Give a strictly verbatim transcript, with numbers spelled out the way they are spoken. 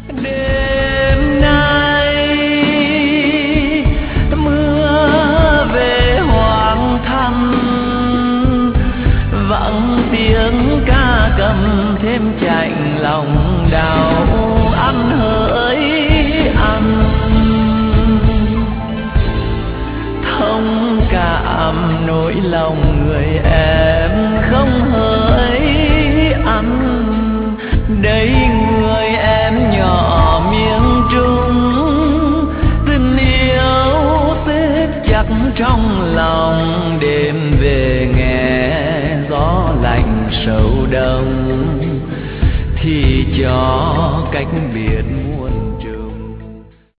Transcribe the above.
Đêm nay mưa về hoàng thành, vọng tiếng ca cầm thêm chạnh lòng đau ăn hỡi ăn. Thông cảm nỗi lòng người em không hỡi ăn. Đây người em nhỏ miếng trung, tình yêu xếp chặt trong lòng. Đêm về nghe gió lạnh sầu đông, thì cho cách biệt